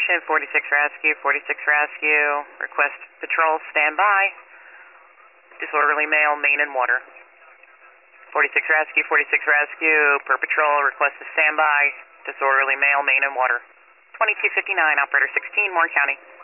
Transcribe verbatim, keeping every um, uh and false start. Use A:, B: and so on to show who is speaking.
A: station, forty-six Rescue, forty-six Rescue. Request patrol, stand by. Disorderly male, main and water. forty-six Rescue, forty-six Rescue. Per patrol, request to stand by. Disorderly male, main and water. twenty-two fifty-nine, operator sixteen, Warren County.